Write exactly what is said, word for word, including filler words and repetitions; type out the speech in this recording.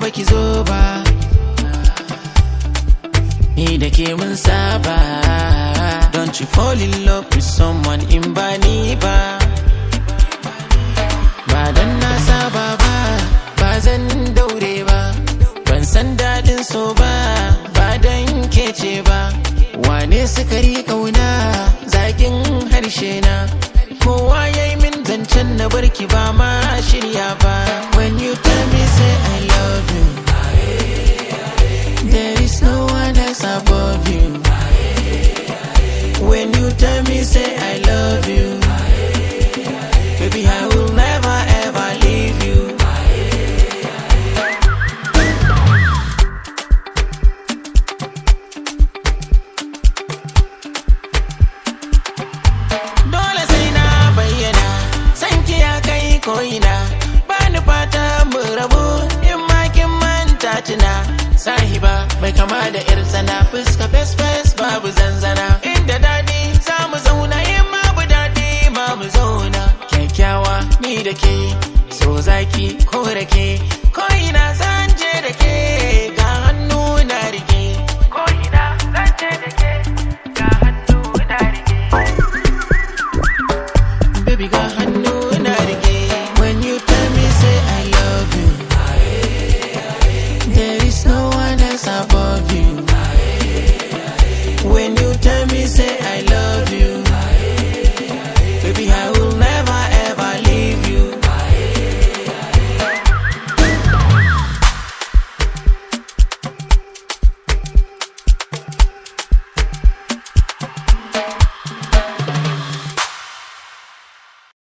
baki zo ba, ni da ke mun saba. Don't you fall in love with someone in ba ni ba. Ba dan na saba ba, ba zan daure ba. Ban san dadin so ba, ba dan kece ba. Wane sukari kauna, zakin harshe na. Kowa yayi min zancen na barki ba ma shirya ba. When you tell me say I love you, there is no one else above you. When you tell me say I love you, baby I will never ever leave you. Dole sai na bayyana, san ki ya kai ko'ina. Bani fata mu rabu, in ma kin manta tuna. Sahiba mai kama da yar tsana, fuska fes fes babu zanzana. Inda dadi za mu zauna, in ma bu dadi ma mu zauna. Kyakkyawa ni da ke, so zaki ko rake, ko ina za